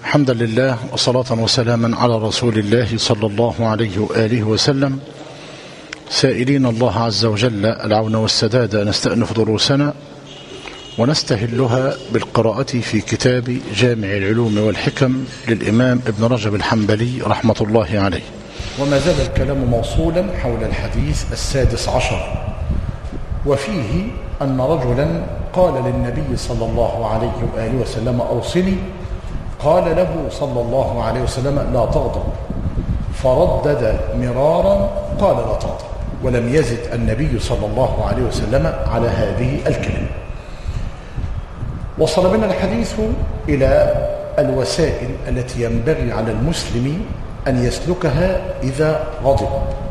حمدا لله وصلاة وسلاما على رسول الله صلى الله عليه وآله وسلم، سائلين الله عز وجل العون والسداد نستأنف دروسنا ونستهلها بالقراءة في كتاب جامع العلوم والحكم للإمام ابن رجب الحنبلي رحمة الله عليه. وما زال الكلام موصولا حول الحديث 16، وفيه أن رجلا قال للنبي صلى الله عليه وآله وسلم أوصني، قال له صلى الله عليه وسلم لا تغضب، فردد مرارا قال لا تغضب، ولم يزد النبي صلى الله عليه وسلم على هذه الكلمة. وصل بنا الحديث إلى الوسائل التي ينبغي على المسلم أن يسلكها إذا غضب،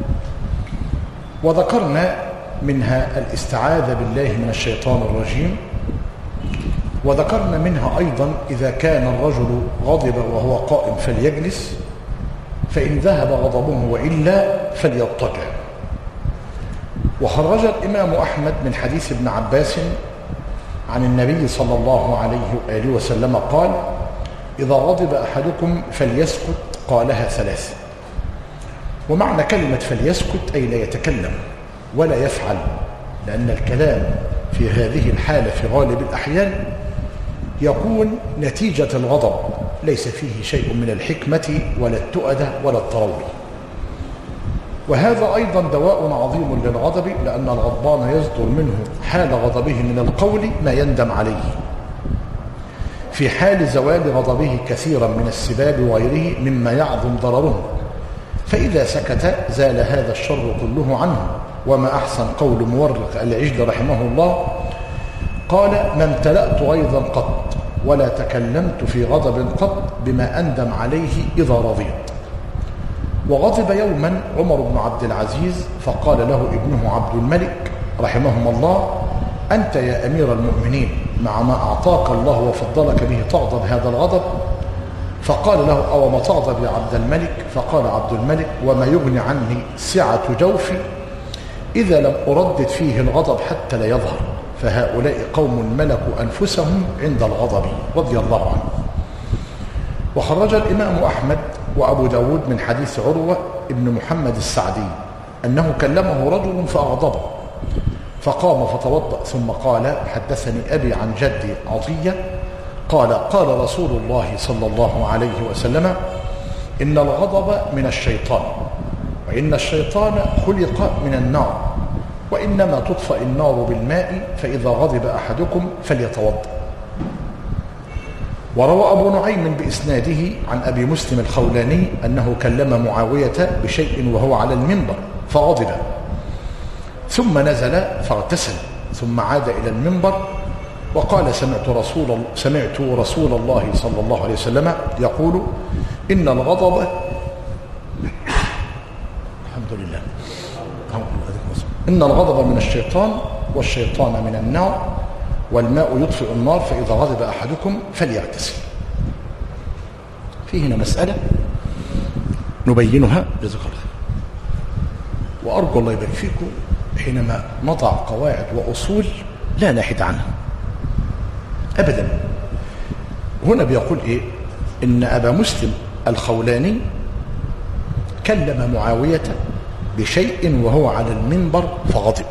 وذكرنا منها الاستعاذة بالله من الشيطان الرجيم، وذكرنا منها أيضا إذا كان الرجل غضب وهو قائم فليجلس، فإن ذهب غضبه وإلا فليضطجع. وخرج الإمام أحمد من حديث ابن عباس عن النبي صلى الله عليه وآله وسلم قال: إذا غضب أحدكم فليسكت، قالها 3. ومعنى كلمة فليسكت أي لا يتكلم ولا يفعل، لأن الكلام في هذه الحالة في غالب الأحيان يكون نتيجة الغضب، ليس فيه شيء من الحكمة ولا التؤدة ولا التروي. وهذا أيضا دواء عظيم للغضب، لأن الغضبان يصدر منه حال غضبه من القول ما يندم عليه، في حال زوال غضبه كثيرا من السباب وغيره مما يعظم ضرره، فإذا سكت زال هذا الشر كله عنه. وما أحسن قول مورق العجل رحمه الله قال: ما امتلأت غيظا قط ولا تكلمت في غضب قط بما أندم عليه إذا رضيت. وغضب يوما عمر بن عبد العزيز فقال له ابنه عبد الملك رحمهما الله: أنت يا أمير المؤمنين مع ما أعطاك الله وفضلك به تغضب هذا الغضب؟ فقال له: أو ما تغضب يا عبد الملك؟ فقال عبد الملك: وما يغني عني سعة جوفي إذا لم أردد فيه الغضب حتى لا يظهر، فهؤلاء قوم ملكوا أنفسهم عند الغضب، رضي الله عنه. وخرج الإمام أحمد وأبو داود من حديث عروة ابن محمد السعدي أنه كلمه رجل فأغضبه، فقام فتوضأ ثم قال: حدثني أبي عن جدي عطية قال: قال رسول الله صلى الله عليه وسلم: إن الغضب من الشيطان، وإن الشيطان خلق من النار، وإنما تطفأ النار بالماء، فإذا غضب أحدكم فليتوضأ. وروى أبو نعيم بإسناده عن أبي مسلم الخولاني أنه كلم معاوية بشيء وهو على المنبر فغضب، ثم نزل فاغتسل ثم عاد إلى المنبر وقال: سمعت رسول الله صلى الله عليه وسلم يقول: إن الغضب إن الغضب من الشيطان، والشيطان من النار، والماء يطفئ النار، فإذا غضب أحدكم فليغتسل. في هنا مسألة نبينها جزاك الله، وأرجو الله يبارك فيكم حينما نضع قواعد وأصول لا نحد عنها أبدا. هنا بيقول إيه؟ إن أبا مسلم الخولاني كلم معاوية بشيء وهو على المنبر فغضب.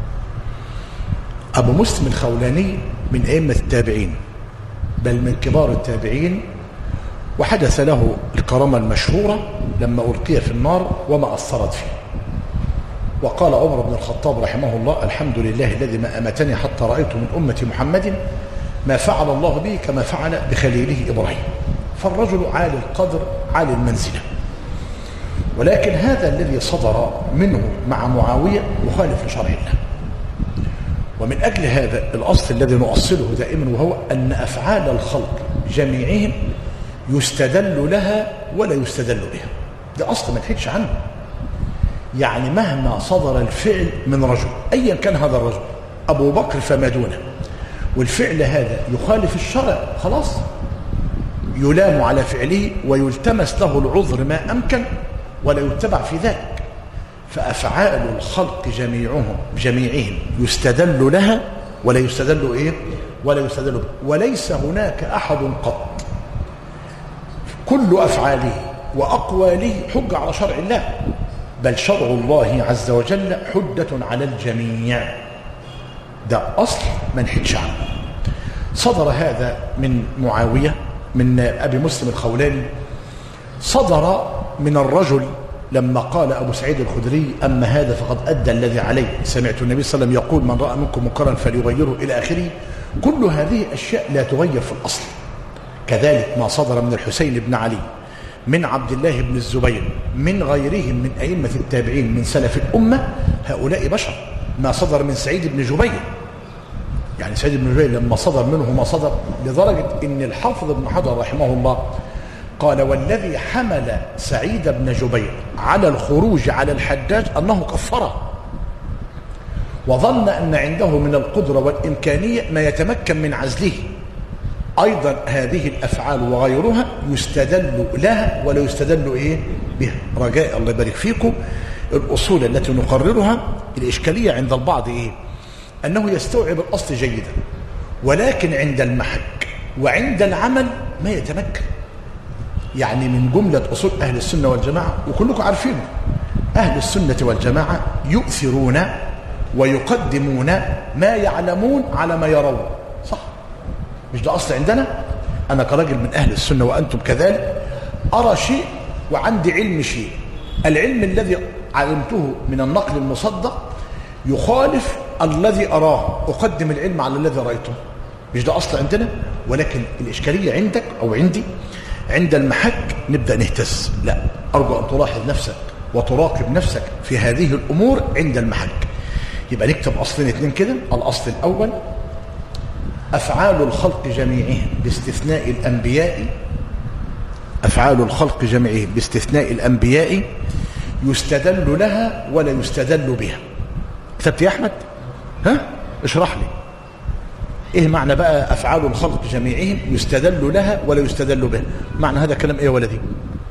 أبو مسلم الخولاني من أئمة التابعين، بل من كبار التابعين، وحدث له الكرامة المشهورة لما ألقي في النار وما أثرت فيه. وقال عمر بن الخطاب رحمه الله: الحمد لله الذي ما أمتني حتى رأيت من أمة محمد ما فعل الله به كما فعل بخليله إبراهيم. فالرجل عالي القدر عالي المنزلة، ولكن هذا الذي صدر منه مع معاوية مخالف لشرع الله. ومن أجل هذا الأصل الذي نؤصله دائما، وهو أن أفعال الخلق جميعهم يستدل لها ولا يستدل بها. ده أصل ما تحدش عنه. يعني مهما صدر الفعل من رجل أيا كان هذا الرجل، أبو بكر فما دونه، والفعل هذا يخالف الشرع، خلاص يلام على فعله ويلتمس له العذر ما أمكن ولا يتبع في ذلك. فأفعال الخلق جميعهم يستدل لها ولا يستدل إيه؟ ولا يستدل به. وليس هناك أحد قط كل أفعاله وأقواله حجة على شرع الله، بل شرع الله عز وجل حجة على الجميع. ده أصل ما نحكيش عنه. صدر هذا من معاوية من أبي مسلم الخولاني، صدر من الرجل لما قال أبو سعيد الخدري: أما هذا فقد أدى الذي عليه، سمعت النبي صلى الله عليه وسلم يقول: من رأى منكم منكرا فليغيره، إلى آخره. كل هذه أشياء لا تغير في الأصل. كذلك ما صدر من الحسين بن علي، من عبد الله بن الزبير، من غيرهم من أئمة التابعين من سلف الأمة، هؤلاء بشر. ما صدر من سعيد بن جبير، يعني سعيد بن جبير لما صدر منه ما صدر، لدرجة إن الحافظ ابن حجر رحمه الله قال: والذي حمل سعيد بن جبير على الخروج على الحجاج أنه كفره، وظن أن عنده من القدرة والإمكانية ما يتمكن من عزله. أيضا هذه الأفعال وغيرها يستدل لها ولا يستدل بها. رجاء الله يبارك فيكم، الأصول التي نقررها الإشكالية عند البعض أنه يستوعب الأصل جيدا، ولكن عند المحك وعند العمل ما يتمكن. يعني من جملة أصول أهل السنة والجماعة، وكلكم عارفينه، أهل السنة والجماعة يؤثرون ويقدمون ما يعلمون على ما يرون. صح؟ مش ده أصل عندنا؟ أنا كراجل من أهل السنة وأنتم كذلك، أرى شيء وعندي علم شيء. العلم الذي علمته من النقل المصدق يخالف الذي أراه، أقدم العلم على الذي رأيته. مش ده أصل عندنا؟ ولكن الإشكالية عندك أو عندي عند المحك نبدأ نهتز. لا، أرجو أن تلاحظ نفسك وتراقب نفسك في هذه الأمور عند المحك. يبقى نكتب أصلين اتنين كده. الأصل الأول: أفعال الخلق جميعهم باستثناء الأنبياء، أفعال الخلق جميعهم باستثناء الأنبياء يستدل لها ولا يستدل بها. كتبت يا أحمد؟ ها؟ اشرح لي إيه معنى بقى أفعال الخلق جميعهم يستدل لها ولا يستدل بها؟ معنى هذا كلام إيه يا ولدي؟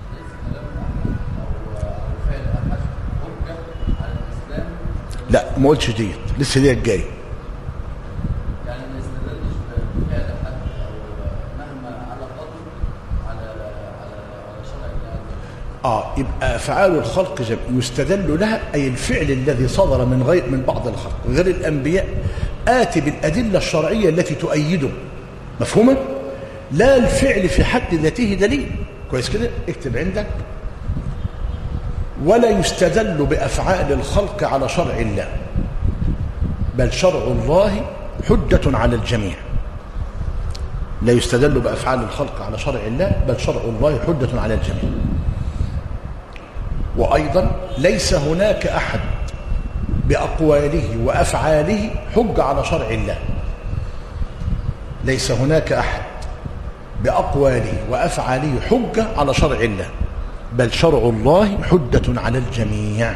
لا، ما قلتش ديت، لسه ديت جاي. يعني ما يستدلش بفعل حد او مهما على قدر على شرع الله. يبقى أفعال الخلق يستدل لها، أي الفعل الذي صدر من بعض الخلق غير الأنبياء آتي بالأدلة الشرعية التي تؤيده. مفهومة؟ لا الفعل في حد ذاته دليل. كويس كده؟ اكتب عندك: ولا يستدل بأفعال الخلق على شرع الله، بل شرع الله حجة على الجميع. لا يستدل بأفعال الخلق على شرع الله، بل شرع الله حجة على الجميع. وأيضا ليس هناك أحد بأقواله وأفعاله حجة على شرع الله. ليس هناك أحد بأقواله وأفعاله حجة على شرع الله، بل شرع الله حجة على الجميع.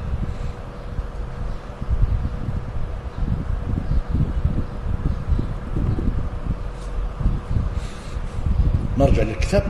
نرجع للكتاب.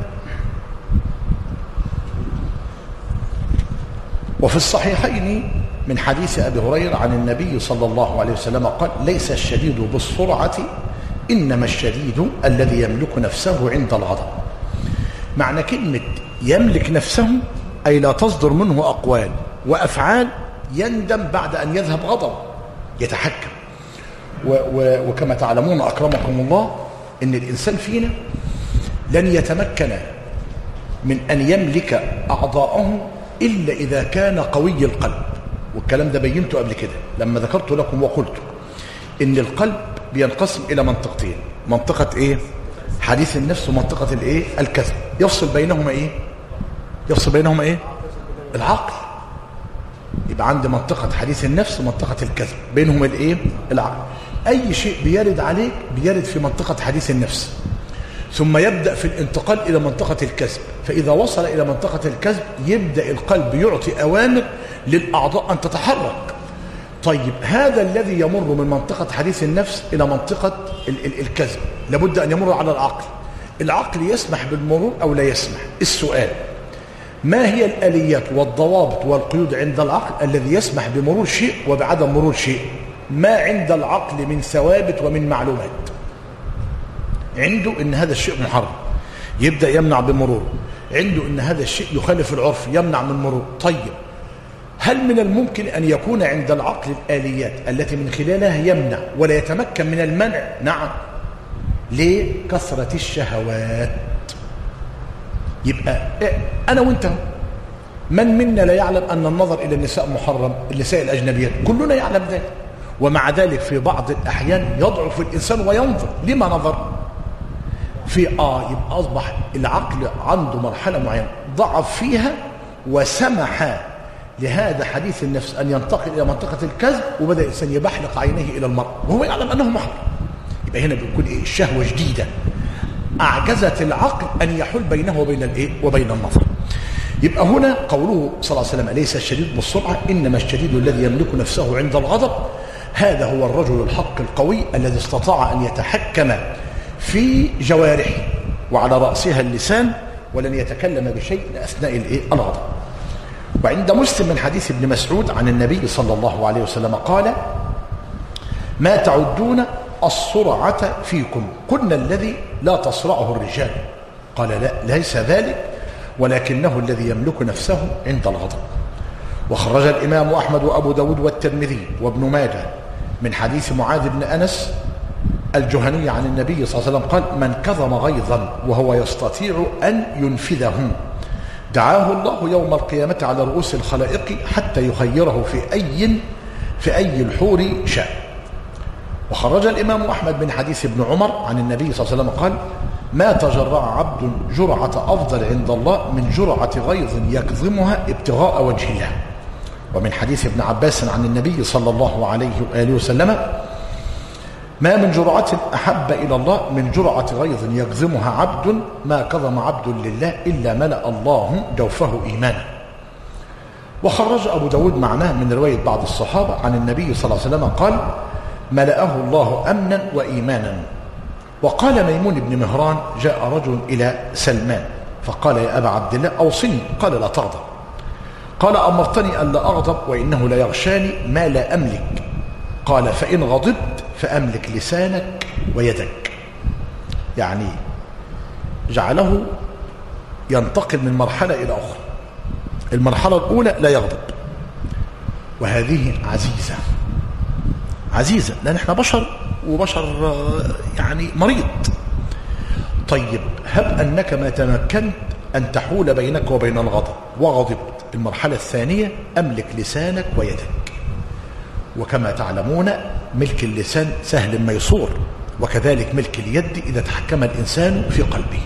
وفي الصحيحين من حديث أبي هريرة عن النبي صلى الله عليه وسلم قال: ليس الشديد بالسرعة، إنما الشديد الذي يملك نفسه عند الغضب. معنى كلمة يملك نفسه أي لا تصدر منه أقوال وأفعال يندم بعد أن يذهب غضب، يتحكم. وكما تعلمون أكرمكم الله إن الإنسان فينا لن يتمكن من أن يملك أعضاءه إلا إذا كان قوي القلب. والكلام ده بينته قبل كده لما ذكرت لكم وقلت إن القلب بينقسم إلى منطقتين: منطقة إيه؟ حديث النفس، ومنطقة الإيه؟ الكذب. يفصل بينهما إيه؟ يفصل بينهما إيه؟ العقل. يبقى عند منطقة حديث النفس ومنطقة الكذب، بينهما الإيه؟ العقل. أي شيء بيرد عليك بيرد في منطقة حديث النفس، ثم يبدأ في الانتقال إلى منطقة الكذب. فإذا وصل إلى منطقة الكذب يبدأ القلب يعطي أوامر للأعضاء أن تتحرك. طيب هذا الذي يمر من منطقة حديث النفس إلى منطقة الكذب لابد أن يمر على العقل. العقل يسمح بالمرور أو لا يسمح. السؤال: ما هي الآليات والضوابط والقيود عند العقل الذي يسمح بمرور شيء وبعدم مرور شيء؟ ما عند العقل من ثوابت ومن معلومات؟ عنده إن هذا الشيء محرم، يبدأ يمنع بمرور. عنده ان هذا الشيء يخالف العرف يمنع من مرور. طيب هل من الممكن ان يكون عند العقل الآليات التي من خلالها يمنع ولا يتمكن من المنع؟ نعم. ليه؟ كثرة الشهوات. يبقى انا وانت من منا لا يعلم ان النظر الى النساء محرم، النساء الاجنبيات كلنا يعلم ذلك، ومع ذلك في بعض الاحيان يضعف الانسان وينظر. لما نظر؟ يبقى اصبح العقل عنده مرحله معينه ضعف فيها وسمح لهذا حديث النفس ان ينتقل الى منطقه الكذب، وبدا الانسان يبحلق عينيه الى المرء وهو يعلم انه محرم. يبقى هنا بيكون الشهوه شديده اعجزت العقل ان يحول بينه وبين وبين النظر. يبقى هنا قوله صلى الله عليه وسلم ليس الشديد بالسرعه انما الشديد الذي يملك نفسه عند الغضب. هذا هو الرجل الحق القوي الذي استطاع ان يتحكم في جوارحه وعلى راسها اللسان ولن يتكلم بشيء اثناء الغضب. وعند مسلم من حديث ابن مسعود عن النبي صلى الله عليه وسلم قال: ما تعدون السرعة فيكم؟ قلنا الذي لا تصرعه الرجال. قال: لا، ليس ذلك، ولكنه الذي يملك نفسه عند الغضب. وخرج الإمام أحمد وأبو داود والترمذي وابن ماجه من حديث معاذ بن أنس الجهني عن النبي صلى الله عليه وسلم قال: من كظم غيظا وهو يستطيع أن ينفذه دعاه الله يوم القيامة على رؤوس الخلائق حتى يخيره في أي الحور شاء. وخرج الإمام أحمد من حديث ابن عمر عن النبي صلى الله عليه وسلم قال: ما تجرع عبد جرعة أفضل عند الله من جرعة غيظ يكظمها ابتغاء وجه الله. ومن حديث ابن عباس عن النبي صلى الله عليه وآله وسلم: ما من جرعة أحب إلى الله من جرعة غيظ يكظمها عبد ما كظم عبد لله إلا ملأ الله جوفه إيمانا. وخرج أبو داود معناه من رواية بعض الصحابة عن النبي صلى الله عليه وسلم قال: ملأه الله أمنا وإيمانا. وقال ميمون بن مهران: جاء رجل إلى سلمان فقال: يا أبا عبد الله أوصني. قال: لا تغضب. قال: أمرتني أن لا أغضب وإنه لا يغشاني ما لا أملك. قال: فإن غضبت فأملك لسانك ويدك. يعني جعله ينتقل من مرحلة إلى أخرى. المرحلة الأولى لا يغضب، وهذه عزيزة لأن احنا بشر وبشر يعني مريض. طيب هب أنك ما تمكنت أن تحول بينك وبين الغضب وغضبت. المرحلة الثانية أملك لسانك ويدك. وكما تعلمون ملك اللسان سهل ميسور، وكذلك ملك اليد إذا تحكم الإنسان في قلبه.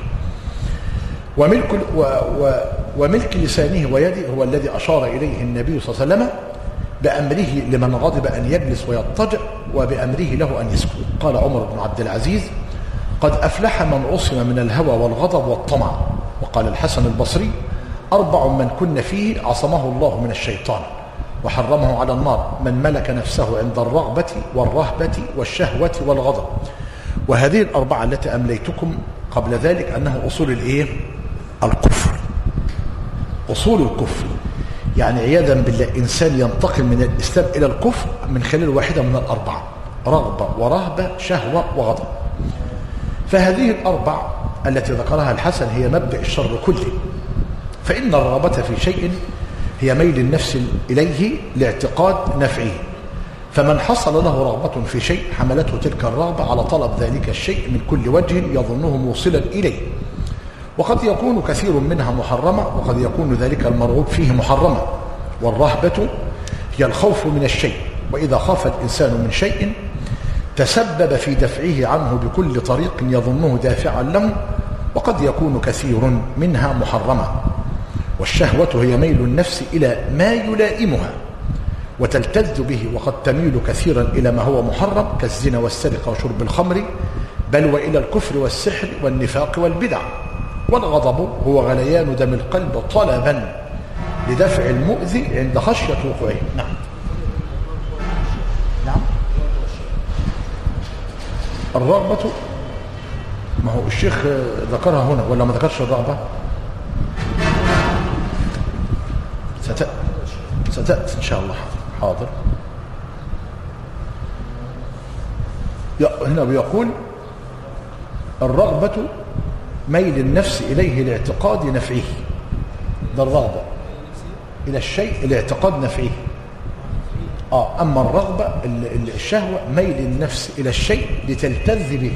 وملك لسانه ويده هو الذي أشار إليه النبي صلى الله عليه وسلم بأمره لمن غضب أن يجلس ويضطجع، وبأمره له أن يسكت. قال عمر بن عبد العزيز: قد أفلح من عصم من الهوى والغضب والطمع. وقال الحسن البصري: 4 من كن فيه عصمه الله من الشيطان وحرمه على النار: من ملك نفسه عند الرغبة والرهبة والشهوة والغضب. وهذه ال4 التي أمليتكم قبل ذلك أنه أصول الكفر. أصول الكفر يعني عياذا بالله إنسان ينتقل من الإسلام إلى الكفر من خلال واحدة من ال4: رغبة ورهبة شهوة وغضب. فهذه ال4 التي ذكرها الحسن هي مبدأ الشر كله. فإن الرغبة في شيء هي ميل النفس إليه لاعتقاد نفعه، فمن حصل له رغبة في شيء حملته تلك الرغبة على طلب ذلك الشيء من كل وجه يظنه موصلا إليه. وقد يكون كثير منها محرمة، وقد يكون ذلك المرغوب فيه محرمة. والرهبة هي الخوف من الشيء، وإذا خاف الإنسان من شيء تسبب في دفعه عنه بكل طريق يظنه دافعا له، وقد يكون كثير منها محرمة. والشهوة هي ميل النفس إلى ما يلائمها وتلتذ به، وقد تميل كثيرا إلى ما هو محرم كالزنا والسرقة وشرب الخمر، بل وإلى الكفر والسحر والنفاق والبدع. والغضب هو غليان دم القلب طلبا لدفع المؤذي عند خشية وقوعه. نعم. الرغبة ما هو الشيخ ذكرها هنا ولا ما ذكرش الرغبة؟ ستأتي إن شاء الله. حاضر. هنا بيقول الرغبة ميل النفس إليه لاعتقاد نفعه، ده الرغبة إلى الشيء لاعتقاد نفعه. أما الرغبة الشهوة ميل النفس إلى الشيء لتلتذ به.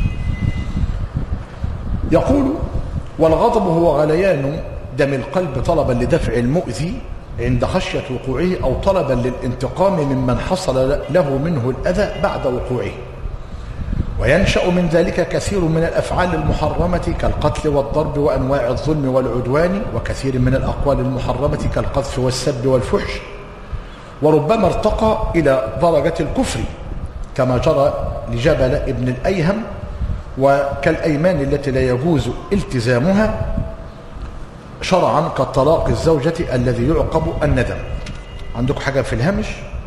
يقول والغضب هو غليان دم القلب طلبا لدفع المؤذي عند خشية وقوعه أو طلبا للانتقام ممن حصل له منه الأذى بعد وقوعه. وينشأ من ذلك كثير من الأفعال المحرمة كالقتل والضرب وأنواع الظلم والعدوان، وكثير من الأقوال المحرمة كالقذف والسب والفحش، وربما ارتقى إلى درجة الكفر كما جرى لجبل ابن الأيهم، وكالأيمان التي لا يجوز التزامها شرعا كالطلاق الزوجة الذي يعقب الندم. عندك حاجة في الهامش؟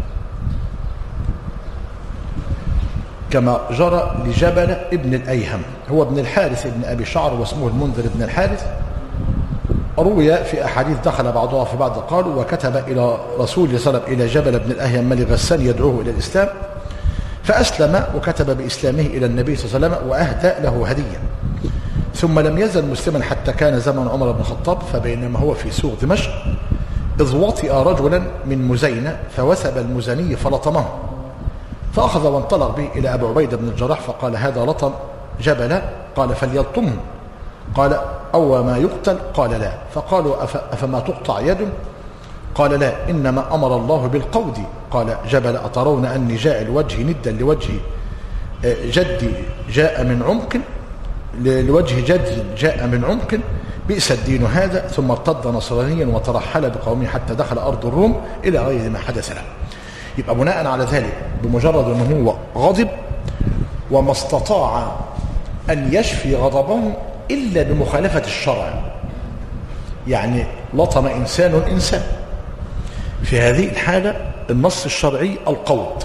كما جرى لجبل ابن الأيهم، هو ابن الحارث ابن أبي شعر واسمه المنذر ابن الحارث. روي في أحاديث دخل بعضها في بعض. قالوا وكتب إلى رسول الله صلى الله عليه وسلم إلى جبل ابن الأيهم ملك غسان يدعوه إلى الإسلام، فأسلم وكتب بإسلامه إلى النبي صلى الله عليه وسلم وأهدى له هدية. ثم لم يزل مسلما حتى كان زمن عمر بن الخطاب، فبينما هو في سوق دمشق إذ وطئ رجلا من مزينة فوثب المزني فلطمه، فأخذ وانطلق به إلى أبي عبيدة بن الجراح فقال هذا لطم جبل، قال فليلطمه، قال أو ما يقتل؟ قال لا. فقالوا أفما تقطع يده؟ قال لا، إنما أمر الله بالقود. قال جبل أترون أني جاعل وجهي ندا لوجه جدي جاء من عمق، لوجه جدي جاء من عمق، بئس الدين هذا. ثم ارتد نصرانيا وترحل بقومه حتى دخل أرض الروم إلى غير ما حدث له. يبقى بناء على ذلك بمجرد أنه هو غضب وما استطاع أن يشفي غضبه إلا بمخالفة الشرع، يعني لطم إنسان، في هذه الحالة النص الشرعي القود،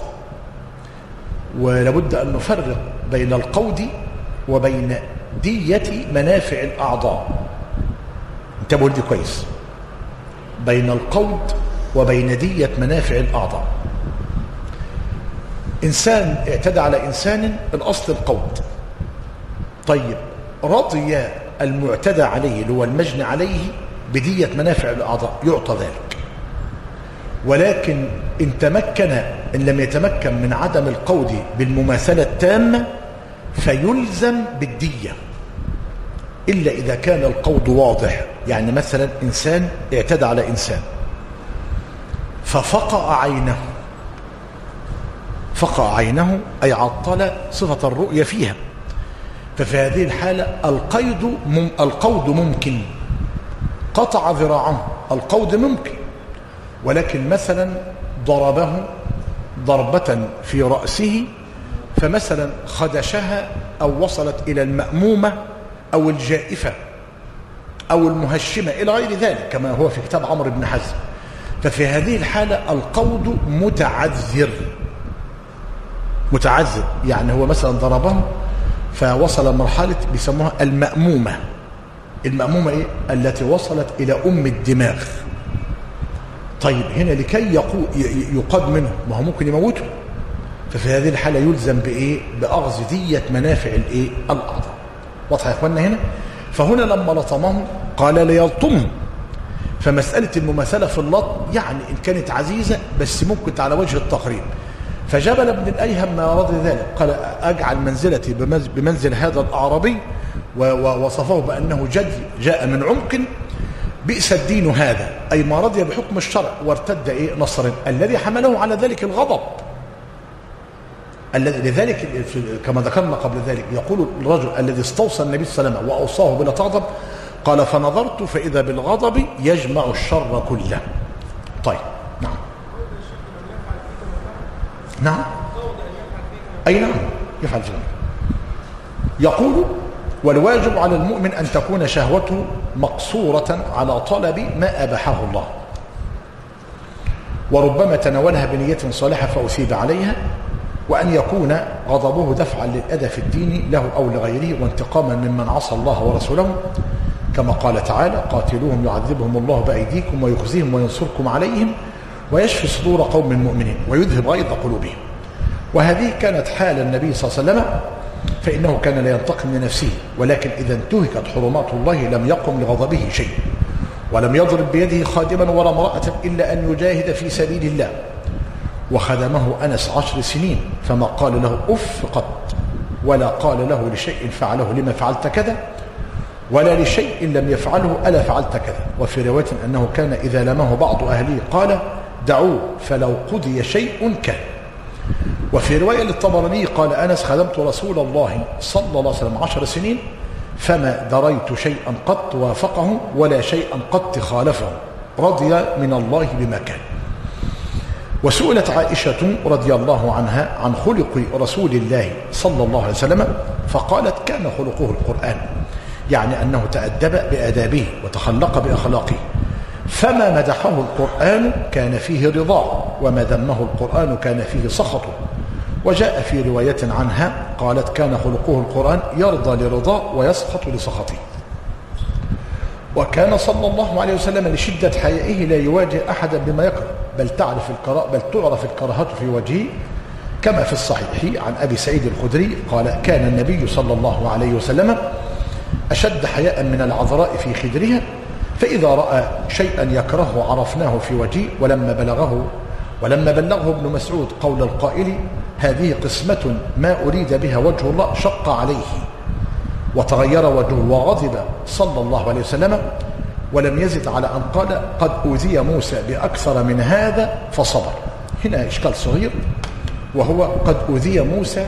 ولابد أن نفرق بين القود وبين دية منافع الأعضاء. انتبهوا لدي كويس، بين القود وبين دية منافع الأعضاء. إنسان اعتدى على إنسان، الأصل القود. طيب رضي المعتدى عليه اللي هو المجني عليه بدية منافع الأعضاء يعطى ذلك، ولكن إن لم يتمكن من عدم القود بالمماثلة التامة فيلزم بالدية، إلا إذا كان القود واضح. يعني مثلا إنسان اعتدى على إنسان ففقع عينه أي عطل صفة الرؤية فيها، ففي هذه الحالة القود ممكن. قطع ذراعه، القود ممكن، ولكن مثلا ضربه ضربة في رأسه فمثلا خدشها أو وصلت إلى المأمومة أو الجائفة أو المهشمة إلى غير ذلك كما هو في كتاب عمرو بن حزم، ففي هذه الحالة القود متعذر. يعني هو مثلا ضربه فوصل مرحلة بيسموها المأمومة. المأمومة إيه؟ التي وصلت إلى الدماغ. طيب هنا لكي يقاد منه، ما هو ممكن يموته، ففي هذه الحالة يلزم بإيه؟ بأخذ دية منافع الإيه؟ الأعضاء. واضح يا إخواننا هنا؟ فهنا لما لطمه قال ليلطمه، فمسألة المماثلة في اللطم يعني إن كانت عزيزة بس ممكن على وجه التقريب. فجبل ابن الأيهم ما رضي ذلك، قال أجعل منزلتي بمنزل هذا الأعرابي، ووصفه بأنه جد جاء من عمق، بئس الدين هذا، أي ما رضي بحكم الشرع وارتد نصرا. الذي حمله على ذلك الغضب، لذلك كما ذكرنا قبل ذلك يقول الرجل الذي استوصى النبي صلى الله عليه وسلم وأوصاه بلا تغضب، قال فنظرت فإذا بالغضب يجمع الشر كله. طيب نعم أي نعم يفعل ذلك. يقول والواجب على المؤمن أن تكون شهوته مقصورة على طلب ما أباحه الله، وربما تناولها بنية صالحة فأثيب عليها، وأن يكون غضبه دفعا للأذى في الدين له أو لغيره وانتقاما ممن عصى الله ورسوله، كما قال تعالى قاتلوهم يعذبهم الله بأيديكم ويخزيهم وينصركم عليهم ويشفي صدور قوم مؤمنين ويذهب غيظ قلوبهم. وهذه كانت حال النبي صلى الله عليه وسلم فإنه كان لا ينتقم لنفسه، ولكن إذا انتهكت حرمات الله لم يقم لغضبه شيء، ولم يضرب بيده خادما ولا امرأة إلا أن يجاهد في سبيل الله. وخدمه أنس 10 سنين فما قال له أف قط، ولا قال له لشيء فعله لما فعلت كذا، ولا لشيء لم يفعله ألا فعلت كذا. وفي رواية أنه كان إذا لمه بعض أهله قال دعوه فلو قضي شيء كان. وفي رواية للطبراني قال أنس خدمت رسول الله صلى الله عليه وسلم 10 سنين فما دريت شيئا قط وافقه ولا شيئا قط خالفه، رضي من الله بما كان. وسئلت عائشة رضي الله عنها عن خلق رسول الله صلى الله عليه وسلم فقالت كان خلقه القرآن، يعني أنه تأدب بآدابه وتخلق بأخلاقه، فما مدحه القرآن كان فيه رضاه، وما ذمه القرآن كان فيه سخطه. وجاء في رواية عنها قالت كان خلقه القرآن يرضى لرضاه ويسخط لسخطه. وكان صلى الله عليه وسلم لشدة حيائه لا يواجه أحدا بما يكره، بل تعرف الكراهة في وجهه، كما في الصحيح عن أبي سعيد الخدري قال كان النبي صلى الله عليه وسلم أشد حياء من العذراء في خدرها، فإذا رأى شيئا يكرهه عرفناه في وجهه. ولما بلغه ابن مسعود قول القائل هذه قسمة ما أريد بها وجه الله شق عليه، وتغير وجهه وغضب صلى الله عليه وسلم، ولم يزد على أن قال قد أوذي موسى بأكثر من هذا فصبر. هنا إشكال صغير، وهو قد أوذي موسى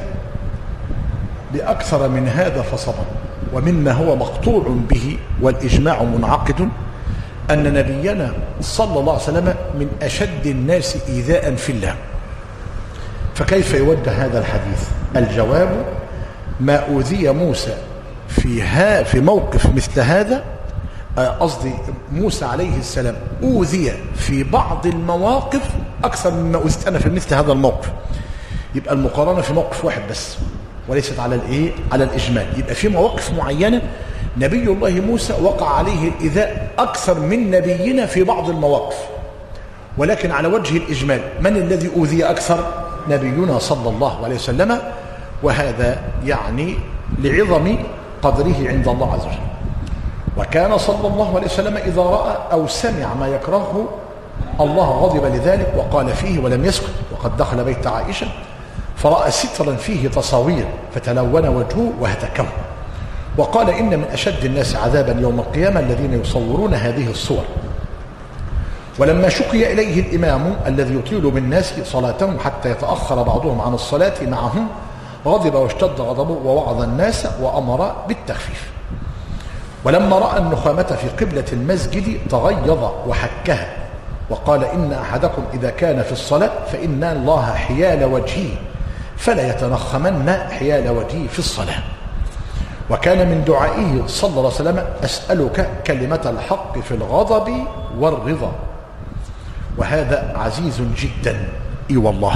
بأكثر من هذا فصبر. ومما هو مقطوع به والإجماع منعقد أن نبينا صلى الله عليه وسلم من أشد الناس إيذاء في الله. فكيف يوجه هذا الحديث؟ الجواب ما أوذي موسى في موقف مثل هذا، قصدي موسى عليه السلام أوذي في بعض المواقف أكثر مما أوذيت أنا في مثل هذا الموقف. يبقى المقارنة في موقف واحد بس وليست على الإجمال. يبقى في مواقف معينة نبي الله موسى وقع عليه الإيذاء أكثر من نبينا في بعض المواقف، ولكن على وجه الإجمال من الذي أوذي أكثر؟ نبينا صلى الله عليه وسلم، وهذا يعني لعظم قدره عند الله عز وجل. وكان صلى الله عليه وسلم إذا رأى أو سمع ما يكرهه الله غضب لذلك وقال فيه ولم يسكت. وقد دخل بيت عائشة فرأى سترا فيه تصاوير فتلون وجهه وهتكه، وقال إن من أشد الناس عذابا يوم القيامة الذين يصورون هذه الصور. ولما شكي إليه الإمام الذي يطيل بالناس صلاتهم حتى يتأخر بعضهم عن الصلاة معهم غضب واشتد غضبه ووعظ الناس وأمر بالتخفيف. ولما رأى النخامة في قبلة المسجد تغيظ وحكها وقال إن أحدكم إذا كان في الصلاة فإن الله حيال وجهه فلا يتنخمن حيال وجهه في الصلاة. وكان من دعائه صلى الله عليه وسلم أسألك كلمة الحق في الغضب والرضا. وهذا عزيز جدا، اي والله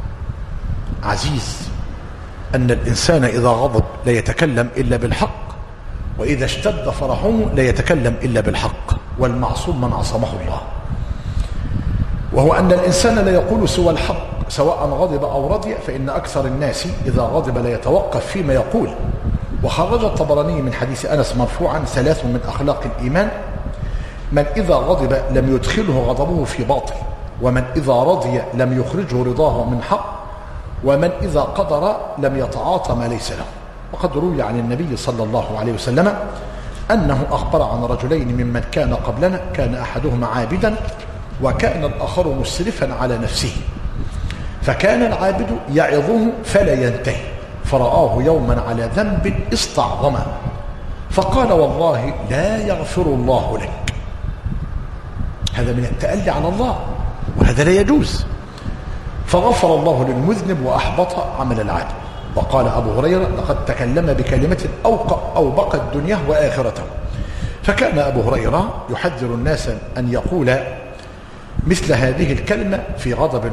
عزيز، أن الإنسان إذا غضب لا يتكلم إلا بالحق، وإذا اشتد فرحه لا يتكلم إلا بالحق، والمعصوم من عصمه الله. وهو أن الإنسان لا يقول سوى الحق سواء غضب أو رضي، فإن أكثر الناس إذا غضب لا يتوقف فيما يقول. وخرج الطبراني من حديث أنس مرفوعا 3 من أخلاق الإيمان: من إذا غضب لم يدخله غضبه في باطل، ومن إذا رضي لم يخرجه رضاه من حق، ومن إذا قدر لم يتعاطى ما ليس له. وقد روي عن النبي صلى الله عليه وسلم أنه أخبر عن رجلين ممن كان قبلنا، كان أحدهما عابدا وكان الآخر مسرفا على نفسه، فكان العابد يعظه فلا ينتهي، فرآه يوما على ذنب استعظمه فقال والله لا يغفر الله لك. هذا من التألي على الله، وهذا لا يجوز. فغفر الله للمذنب وأحبط عمل العابد. وقال أبو هريرة لقد تكلم بكلمة أوبقت دنياه وآخرته. فكان أبو هريرة يحذر الناس أن يقول مثل هذه الكلمة في غضب،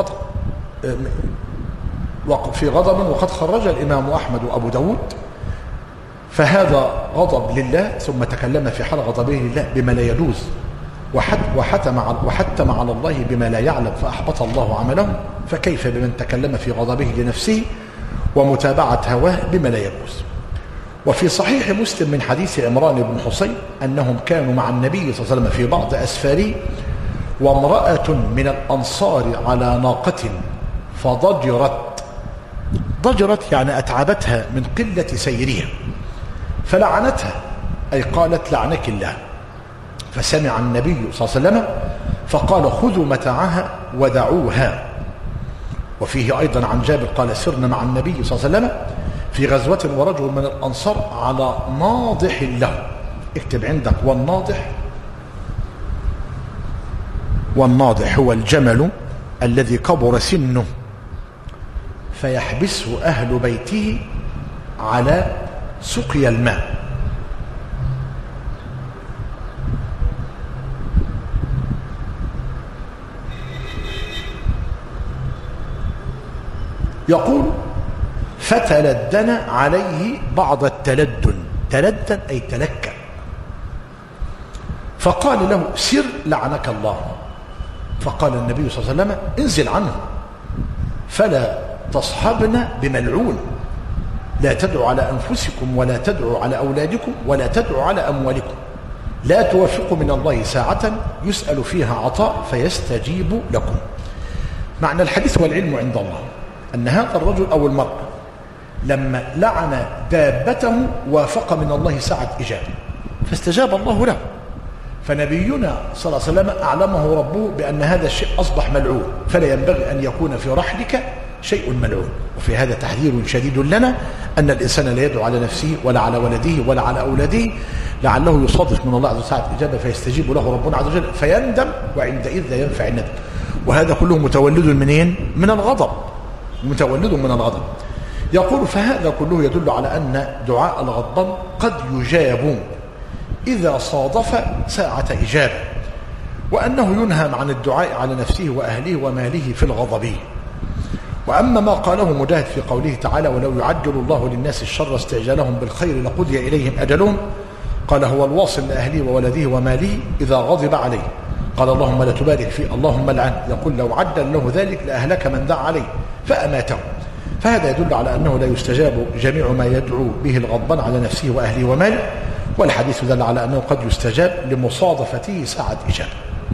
وقد خرج الإمام أحمد وأبو داود. فهذا غضب لله ثم تكلم في حال غضبه لله بما لا يجوز، وحتم على الله بما لا يعلم فأحبط الله عمله. فكيف بمن تكلم في غضبه لنفسه ومتابعة هواه بما لا يجوز. وفي صحيح مسلم من حديث عمران بن حسين أنهم كانوا مع النبي صلى الله عليه وسلم في بعض أسفاره، وامرأة من الأنصار على ناقة ضجرت يعني أتعبتها من قلة سيرها، فلعنتها، أي قالت لعنك الله. فسمع النبي صلى الله عليه وسلم فقال خذوا متاعها ودعوها. وفيه أيضا عن جابر قال سرنا مع النبي صلى الله عليه وسلم في غزوة ورجل من الأنصار على ناضح له. اكتب عندك والناضح هو الجمل الذي كبر سنه فيحبسه أهل بيته على سقي الماء. يقول فتلدن عليه بعض التلدن، تلدن أي تلكأ، فقال له سر لعنك الله. فقال النبي صلى الله عليه وسلم انزل عنه فلا تصحبن بملعون، لا تدعوا على أنفسكم ولا تدعوا على أولادكم ولا تدعوا على أموالكم، لا توافقوا من الله ساعة يسأل فيها عطاء فيستجيب لكم. معنى الحديث والعلم عند الله أن هذا الرجل أو المرأة لما لعن دابته وافق من الله ساعة إجابة فاستجاب الله له. فنبينا صلى الله عليه وسلم أعلمه ربه بأن هذا الشيء أصبح ملعون، فلا ينبغي أن يكون في رحلك شيء ملعون. وفي هذا تحذير شديد لنا أن الإنسان لا يدعو على نفسه ولا على ولده ولا على أولاده لعله يصادف من الله عز وجل ساعة إجابة فيستجيب له ربنا عز وجل فيندم، وعندئذ لا ينفع الندم. وهذا كله متولد منين؟ من الغضب، متولد من الغضب. يقول فهذا كله يدل على أن دعاء الغضبان قد يجاب إذا صادف ساعة إجابة، وأنه ينهى عن الدعاء على نفسه وأهله وماله في الغضب. وأما ما قاله مجاهد في قوله تعالى ولو يعجل الله للناس الشر استعجالهم بالخير لقضي إليهم أجلهم، قال هو الواصل لأهله وولده وماله إذا غضب عليه، قال اللهم لا تبارك فيه اللهم لعن، يقول لو عجل له ذلك لأهلك من دعا عليه فأماته. فهذا يدل على أنه لا يستجاب جميع ما يدعو به الغضبان على نفسه وأهله وماله، والحديث دل على أنه قد يستجاب لمصادفته ساعة إجابة.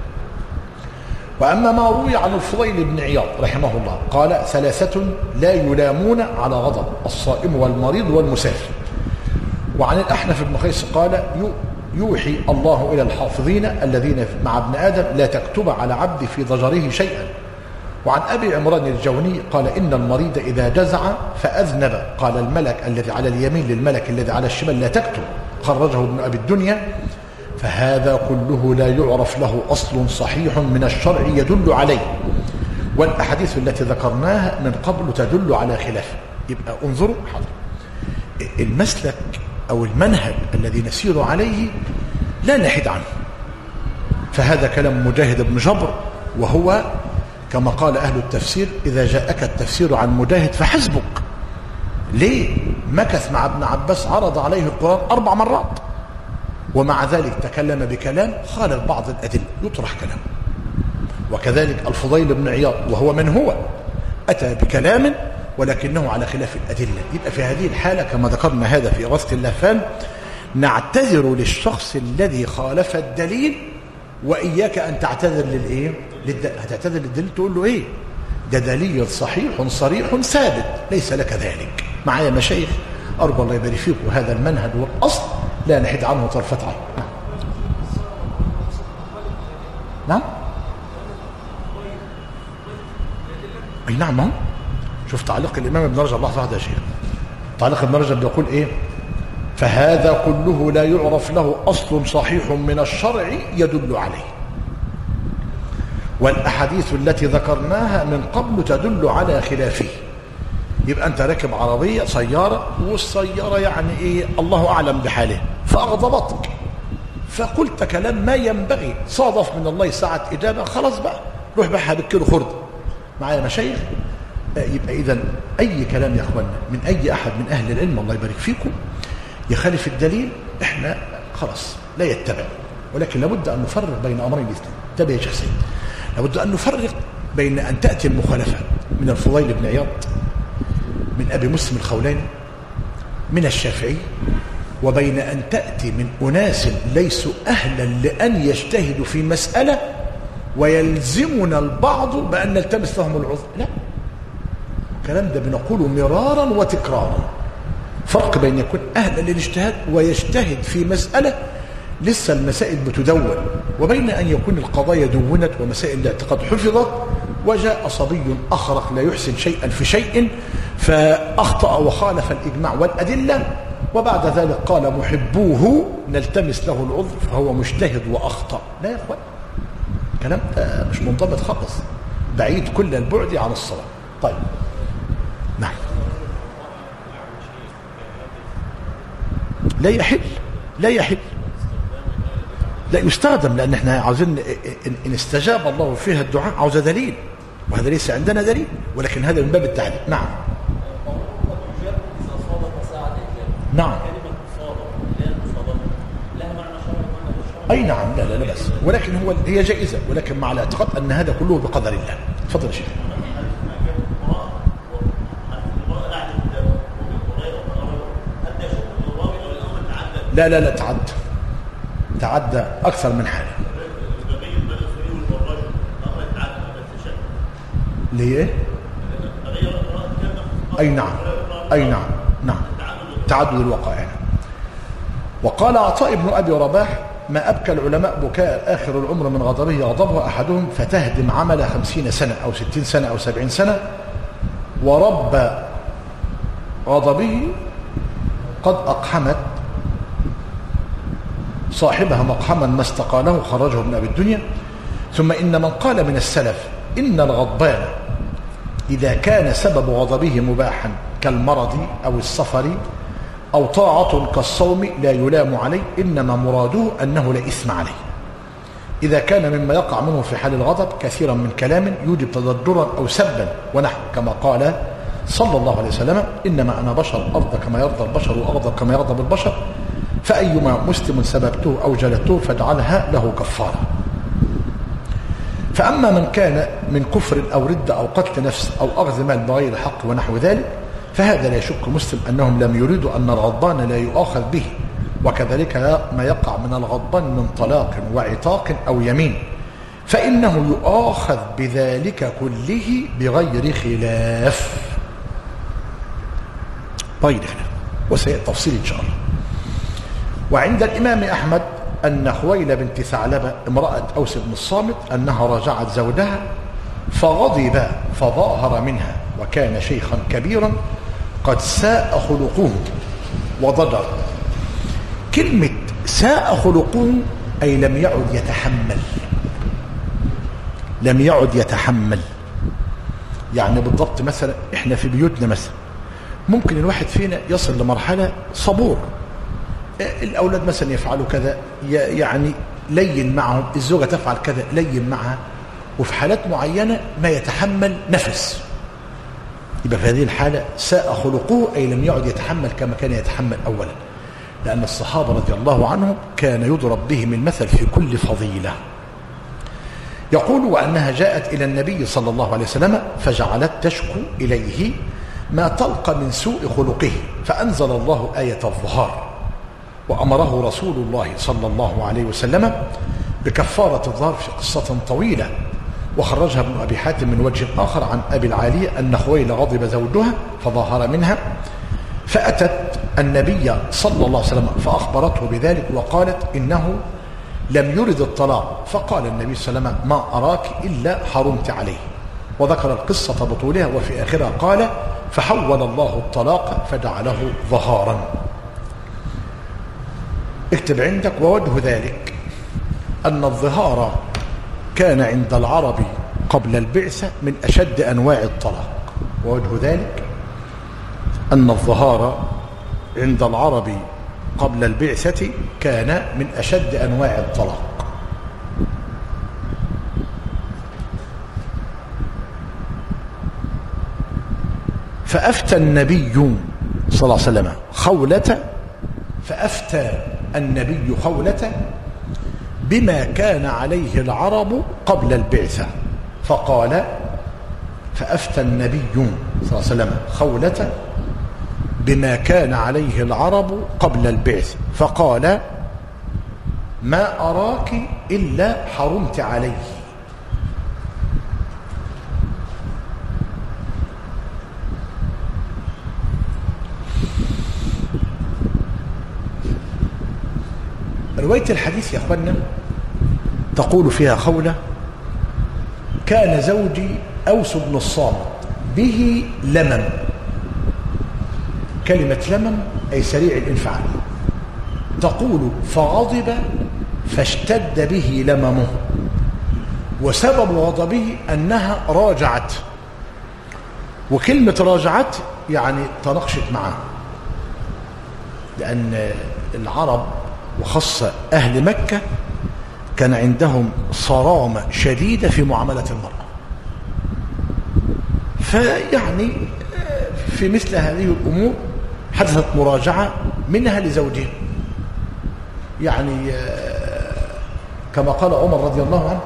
وأما ما روي عن الفضيل بن عياض رحمه الله قال ثلاثة لا يلامون على غضب: الصائم والمريض والمسافر. وعن الأحنف بن قيس قال يوحي الله إلى الحافظين الذين مع ابن آدم لا تكتب على عبد في ضجره شيئا. وعن أبي عمران الجوني قال إن المريض إذا جزع فأذنب قال الملك الذي على اليمين للملك الذي على الشمال لا تكتب، خرجه ابن أبي الدنيا. فهذا كله لا يعرف له أصل صحيح من الشرع يدل عليه، والأحاديث التي ذكرناها من قبل تدل على خلافه. يبقى انظروا حاضر المسلك أو المنهج الذي نسير عليه لا نحد عنه. فهذا كلام مجاهد بن جبر، وهو كما قال أهل التفسير إذا جاءك التفسير عن مجاهد فحسبك. ليه؟ مكث مع ابن عباس عرض عليه القرآن 4 مرات، ومع ذلك تكلم بكلام خالف بعض الأدلة يطرح كلامه. وكذلك الفضيل بن عياض وهو من هو أتى بكلام ولكنه على خلاف الأدلة. يبقى في هذه الحالة كما ذكرنا هذا في إغاثة اللهفان نعتذر للشخص الذي خالف الدليل، وإياك أن تعتذر للإيه؟ هتعتذر للدليل تقول له إيه؟ ده دليل صحيح صريح ثابت ليس لك ذلك. معايا مشايخ أرجو الله يبارك فيكم، هذا المنهج والأصل لا نحد عنه طرفة عين. نعم أي نعم. شوف تعليق الإمام ابن رجب الله واحد يا شيخ، تعليق ابن رجب بيقول إيه؟ فهذا كله لا يعرف له أصل صحيح من الشرع يدل عليه، والأحاديث التي ذكرناها من قبل تدل على خلافه. يبقى أنت راكب عربية سيارة، والسيارة يعني إيه الله أعلم بحاله، فأغضبتك فقلت كلام ما ينبغي، صادف من الله ساعة إجابة، خلاص بقى روح بحها بالكيلو خرد. معايا مشايخ؟ يبقى إذن أي كلام يا أخوانا من أي أحد من أهل العلم الله يبارك فيكم يخالف الدليل إحنا خلاص لا يتبع. ولكن لابد أن نفرق بين أمرين الاثنين. انتبه يا شيخ سيد، لابد أن نفرق بين أن تأتي المخالفة من الفضيل بن عياض من أبي مسلم الخولاني من الشافعي، وبين أن تأتي من أناس ليسوا أهلا لأن يجتهدوا في مسألة ويلزمنا البعض بأن نلتمس لهم العذر. لا، الكلام ده بنقوله مرارا وتكرارا. فرق بين يكون أهلا للاجتهاد ويجتهد في مسألة لسه المسائل بتدون، وبين أن يكون القضايا دونت ومسائل الاعتقاد حفظت، وجاء صبي أخرق لا يحسن شيئا في شيء فأخطأ وخالف الإجماع والأدلة، وبعد ذلك قال محبوه نلتمس له العذر فهو مجتهد وأخطأ. لا يا أخوان، الكلام ده مش منضبط خالص، بعيد كل البعد عن الصلاة. طيب نعم، لا يحل، لا يحل، لا يستخدم، لأن احنا عاوزين إن استجاب الله فيها الدعاء عاوز دليل، وهذا ليس عندنا دليل، ولكن هذا من باب التعليم. نعم نعم أي نعم، لا لا لا بس، ولكن هي جائزة، ولكن مع الاعتقاد أن هذا كله بقدر الله. تفضل يا شيخ. لا لا لا، تعدى أكثر من حالة. ليه؟ أي نعم، أي نعم، نعم، تعدد الوقائع. وقال عطاء بن أبي رباح: ما أبكى العلماء بكاء آخر العمر من غضبه يغضبه أحدهم فتهدم عمل 50 سنة أو 60 سنة أو 70 سنة، ورب غضبه قد أقحمت صاحبها مقحما ما استقاله، خرجه ابن أبي الدنيا. ثم إن من قال من السلف إن الغضبان إذا كان سبب غضبه مباحا كالمرض أو السفر أو طاعة كالصوم لا يلام عليه، إنما مراده أنه لا إثم عليه. إذا كان مما يقع منه في حال الغضب كثيرا من كلام يوجب تضجرا أو سبا ونحو، كما قال صلى الله عليه وسلم: إنما أنا بشر أرضى كما يرضى البشر وأغضب كما يغضب البشر، فأيما مسلم سببته أو جلدته فاجعلها له كفارة. فأما من كان من كفر أو ردة أو قتل نفس أو أخذ مال بغير حق ونحو ذلك، فهذا لا يشك مسلم أنهم لم يريدوا أن الغضبان لا يؤاخذ به، وكذلك ما يقع من الغضبان من طلاق وعتاق أو يمين، فإنه يؤاخذ بذلك كله بغير خلاف. بغير خلاف، وسيأتي تفصيل إن شاء الله. وعند الإمام أحمد أن خويلة بنت ثعلبة امرأة أوس بن الصامت أنها راجعت زوجها فغضب فظاهر منها، وكان شيخا كبيرا قد ساء خلقه وضجر. كلمة ساء خلقه أي لم يعد يتحمل، لم يعد يتحمل. يعني بالضبط مثلا احنا في بيوتنا مثلا ممكن الواحد فينا يصل لمرحلة صبور، الأولاد مثلا يفعلوا كذا يعني لين معهم، الزوجة تفعل كذا لين معها، وفي حالات معينة ما يتحمل نفس، يبقى في هذه الحالة ساء خلقه أي لم يعد يتحمل كما كان يتحمل أولا، لأن الصحابة رضي الله عنهم كان يضرب بهم المثل في كل فضيلة. يقول: وأنها جاءت إلى النبي صلى الله عليه وسلم فجعلت تشكو إليه ما تلقى من سوء خلقه، فأنزل الله آية الظهار، وأمره رسول الله صلى الله عليه وسلم بكفارة الظهر في قصة طويلة، وخرجها ابن أبي حاتم من وجه آخر عن أبي العالية أن خويلة غضب زوجها فظاهر منها، فأتت النبي صلى الله عليه وسلم فأخبرته بذلك وقالت إنه لم يرد الطلاق، فقال النبي صلى الله عليه وسلم: ما أراك إلا حرمت عليه، وذكر القصة بطولها، وفي آخرها قال: فحول الله الطلاق فجعله ظهارا. اكتب عندك: ووجه ذلك أن الظهار كان عند العرب قبل البعثة من أشد أنواع الطلاق. ووجه ذلك أن الظهار عند العرب قبل البعثة كان من أشد أنواع الطلاق. فأفتى النبي صلى الله عليه وسلم خولة، فأفتى النبي خولة بما كان عليه العرب قبل البعثة، فقال: فأفتى النبي صلى الله عليه وسلم خولة بما كان عليه العرب قبل البعث، فقال: ما أراك إلا حرمت عليه. رواية الحديث يا أخوانا تقول فيها خولة: كان زوجي أوس بن الصامت به لمم. كلمة لمم أي سريع الانفعال. تقول: فغضب فاشتد به لممه، وسبب غضبه أنها راجعت. وكلمة راجعت يعني تناقشت معه، لأن العرب وخاصة أهل مكة كان عندهم صرامة شديدة في معاملة المرأة. فيعني في مثل هذه الأمور حدثت مراجعة منها لزوجها. يعني كما قال عمر رضي الله عنه: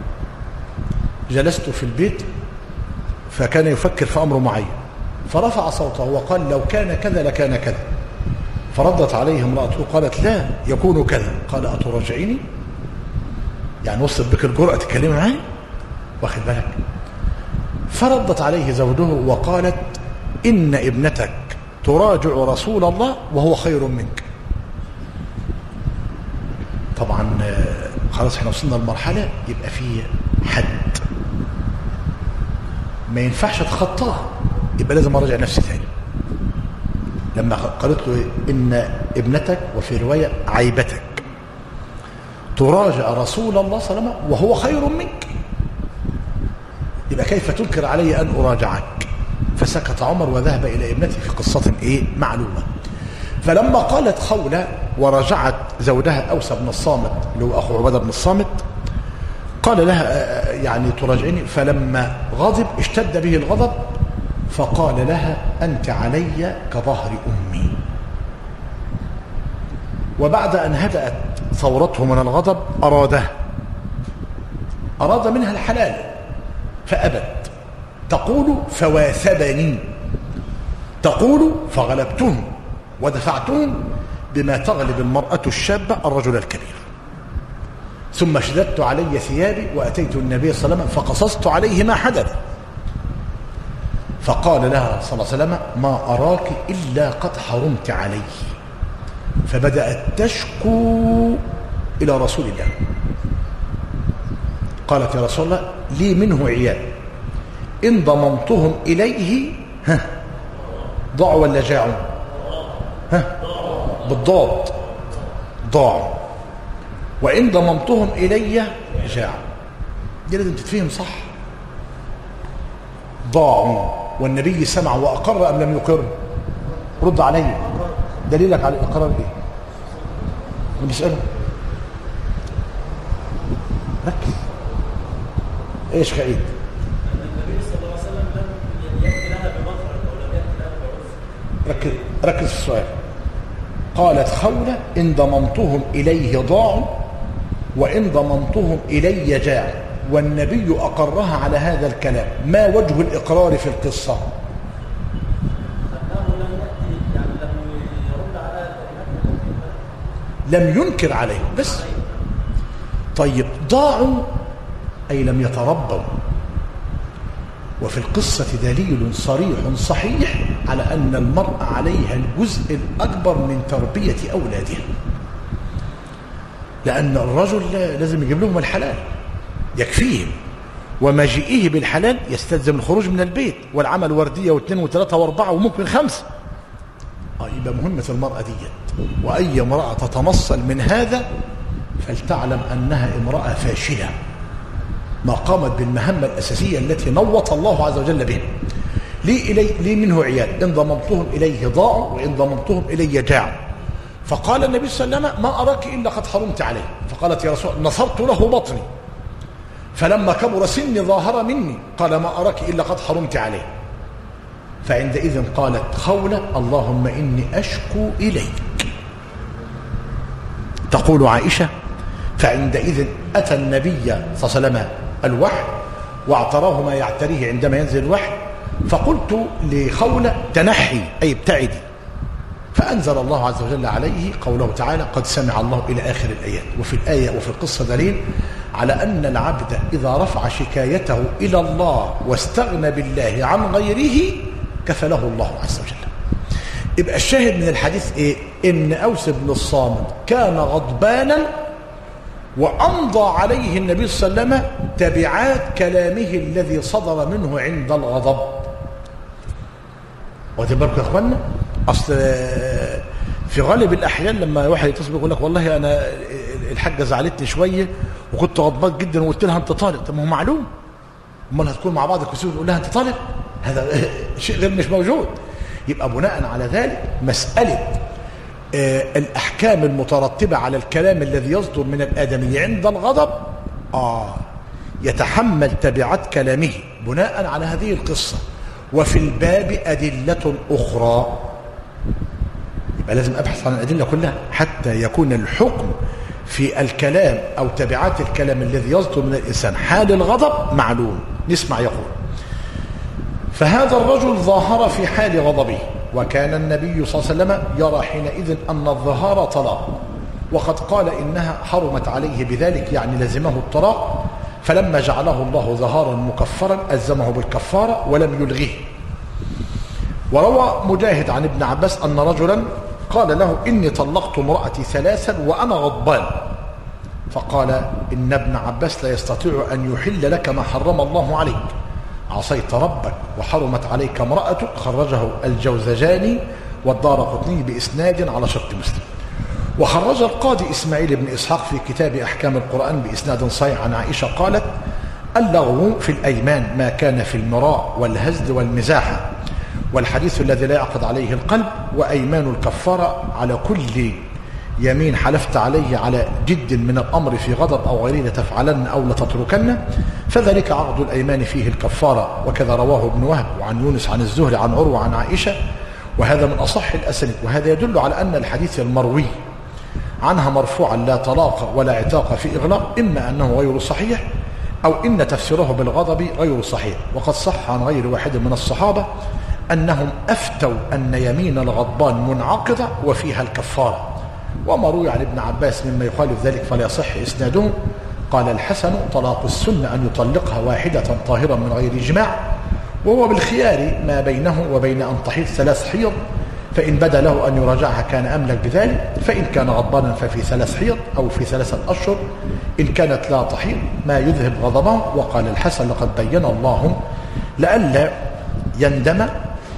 جلست في البيت فكان يفكر في أمر معين، فرفع صوته وقال: لو كان كذا لكان كذا. فردت عليه امرأته قالت: لا يكون كذا. قال: أتراجعيني؟ يعني وصلت بك الجرأة تتكلمي معي؟ واخد بالك؟ فردت عليه زوجه وقالت: إن ابنتك تراجع رسول الله وهو خير منك. طبعا خلاص احنا وصلنا لمرحلة يبقى فيه حد ما ينفعش اتخطاه، يبقى لازم اراجع نفسي ثاني. لما قالت له إن ابنتك، وفي رواية عيبتك، تراجع رسول الله صلى الله عليه وسلم وهو خير منك، يبقى كيف تنكر علي أن أراجعك؟ فسكت عمر وذهب إلى ابنته في قصة معلومة. فلما قالت خولة ورجعت زوجها أوس بن الصامت اللي هو أخو عبادة بن الصامت، قال لها: يعني تراجعني؟ فلما غضب اشتد به الغضب، فقال لها: أنت علي كظهر أمي. وبعد أن هدأت ثورته من الغضب أراد منها الحلال فأبت. تقول: فواثبني، تقول: فغلبتهم ودفعتهم بما تغلب المرأة الشابة الرجل الكبير. ثم شددت علي ثيابي وأتيت النبي صلى الله عليه وسلم فقصصت عليه ما حدث، فقال لها صلى الله عليه وسلم: ما أراك إلا قد حرمت عليه. فبدأت تشكو إلى رسول الله، قالت: يا رسول الله لي منه عيال، إن ضممتهم إليه ضاعوا ولا جاعوا؟ بالضاد، ضاعوا. وإن ضممتهم إلي جاعوا. دي لازم تتفهم صح. ضاعوا والنبي سمع وأقر أم لم يقر؟ رد علي، دليلك على الإقرار إيه؟ أنا بسأله. ركز. إيش خعيد؟ النبي صلى الله عليه وسلم لم يأتي لها بمخرج أو لم يأتي لها بعرف. ركز في السؤال. قالت خولة: إن ضممتهم إليه ضاعوا وإن ضممتهم إلي جاعوا، والنبي أقرها على هذا الكلام. ما وجه الإقرار في القصة؟ أنه لم يأتي، يعني لم يرد على لم ينكر عليه بس. طيب ضاعوا أي لم يتربوا. وفي القصة دليل صريح صحيح على أن المرأة عليها الجزء الأكبر من تربية أولادها، لأن الرجل لازم يجيب لهم الحلال يكفيهم، ومجيئه بالحلال يستلزم الخروج من البيت والعمل وردية واثنين وثلاثة واربعة وممكن 5. يبقى مهمة المرأة دي، وأي امرأة تتمصل من هذا فلتعلم أنها امرأة فاشلة ما قامت بالمهمة الأساسية التي نوط الله عز وجل بها. لي منه عيال، إن ضممتهم إليه ضاعوا وإن ضممتهم إلي جاعوا. فقال النبي صلى الله عليه وسلم: ما أراك إلا قد حرمت عليه. فقالت: يا رسول الله نصرت له بطني، فلما كبر سني ظاهر مني. قال: ما أراك إلا قد حرمت عليه. فعندئذ قالت خولة: اللهم إني أشكو إليك. تقول عائشة: فعندئذ أتى النبي صلى الله عليه وسلم الوحي واعتراه ما يعتريه عندما ينزل الوحي، فقلت لخولة: تنحي أي ابتعدي، فأنزل الله عز وجل عليه قوله تعالى قد سمع الله إلى آخر الآيات. وفي الآية وفي القصة دليل على أن العبد إذا رفع شكايته إلى الله واستغنى بالله عن غيره كفله الله عز وجل. يبقى الشاهد من الحديث إيه؟ إن أوس بن الصامت كان غضبانا وأمضى عليه النبي صلى الله عليه وسلم تبعات كلامه الذي صدر منه عند الغضب. واخدين بالكم يا اخوانا؟ اصل في غالب الاحيان لما واحد يتصل يقول لك والله انا الحاجه زعلتني شويه وكنت غضبان جدا وقلت لها انت طالق. طب ما هو معلوم، امال هتكون مع بعض كسور تقول لها انت طالق؟ هذا شيء غير مش موجود. يبقى بناء على ذلك مساله الاحكام المترتبه على الكلام الذي يصدر من الادمي عند الغضب يتحمل تبعات كلامه بناء على هذه القصه. وفي الباب أدلة أخرى، يبقى لازم أبحث عن الأدلة كلها حتى يكون الحكم في الكلام أو تبعات الكلام الذي يصدر من الإنسان حال الغضب معلوم. نسمع يقول: فهذا الرجل ظاهر في حال غضبه، وكان النبي صلى الله عليه وسلم يرى حينئذ أن الظهار طلاق، وقد قال إنها حرمت عليه بذلك، يعني لزمه الطلاق، فلما جعله الله ظهارا مكفرا ألزمه بالكفارة ولم يلغيه. وروى مجاهد عن ابن عباس أن رجلا قال له: إني طلقت امرأتي 3 وأنا غضبان، فقال: إن ابن عباس لا يستطيع أن يحل لك ما حرم الله عليك، عصيت ربك وحرمت عليك امرأتك. خرجه الجوزجاني والدارقطني بإسناد على شرط مسلم. وخرج القاضي إسماعيل بن إسحاق في كتاب أحكام القرآن بإسناد صحيح عن عائشة قالت: اللغو في الأيمان ما كان في المراء والهزل والمزاح، والحديث الذي لا يعقد عليه القلب، وأيمان الكفارة على كل يمين حلفت عليه على جد من الأمر في غضب أو غيره لتفعلن أو لتتركن، فذلك عقد الأيمان فيه الكفارة. وكذا رواه ابن وهب وعن يونس عن الزهري عن عروة عن عائشة، وهذا من أصح الأسانيد. وهذا يدل على أن الحديث المروي عنها مرفوعا لا طلاق ولا عتاق في إغلاق إما أنه غير صحيح أو إن تفسيره بالغضب غير صحيح. وقد صح عن غير واحد من الصحابة أنهم أفتوا أن يمين الغضبان منعقدة وفيها الكفارة. وما روي عن ابن عباس مما يخالف ذلك فلا يصح إسناده. قال الحسن: طلاق السنة أن يطلقها واحدة طاهرا من غير إجماع، وهو بالخيار ما بينه وبين أن تحيض 3 حيض، فإن بدا له أن يراجعها كان أملك بذلك، فإن كان غضبانا ففي 3 حيض أو في 3 أشهر، إن كانت لا تحيض ما يذهب غضبه. وقال الحسن: لقد بين الله لئلا يندم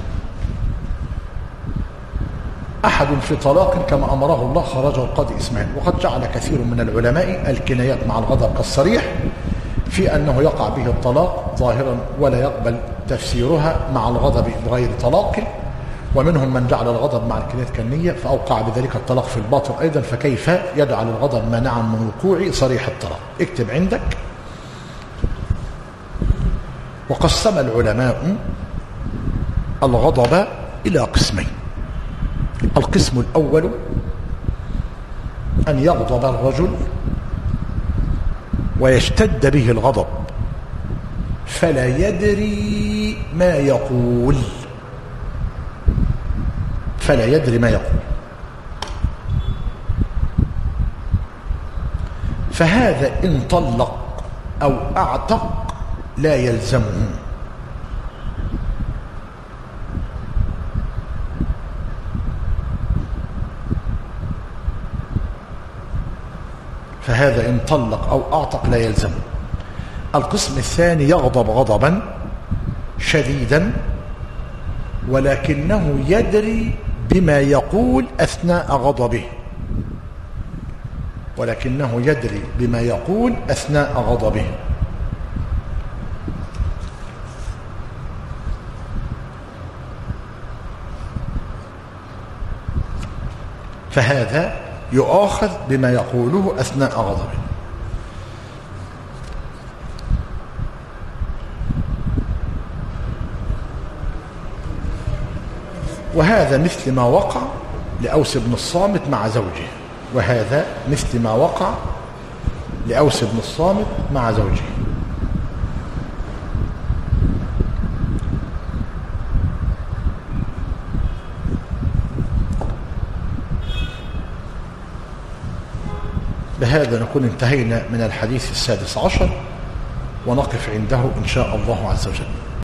أحد في طلاق كما أمره الله. خرجه القاضي إسماعيل. وقد جعل كثير من العلماء الكنايات مع الغضب كالصريح في أنه يقع به الطلاق ظاهرا ولا يقبل تفسيرها مع الغضب بغير طلاق، ومنهم من جعل الغضب مع الكنايات كالنية فأوقع بذلك الطلاق في الباطن أيضا، فكيف يجعل الغضب مانعا من وقوع صريح الطلاق؟ اكتب عندك: وقسم العلماء الغضب إلى قسمين. القسم الأول أن يغضب الرجل ويشتد به الغضب فلا يدري ما يقول، فلا يدري ما يقول، فهذا إن طلق أو أعتق لا يلزمه. فهذا إن طلق أو أعتق لا يلزمه. القسم الثاني يغضب غضبا شديدا ولكنه يدري بما يقول أثناء غضبه، ولكنه يدري بما يقول أثناء غضبه. فهذا يؤاخذ بما يقوله أثناء غضبه. وهذا مثل ما وقع لأوس بن الصامت مع زوجه، وهذا مثل ما وقع لأوس بن الصامت مع زوجه. بهذا نكون انتهينا من الحديث 16 ونقف عنده إن شاء الله عز وجل.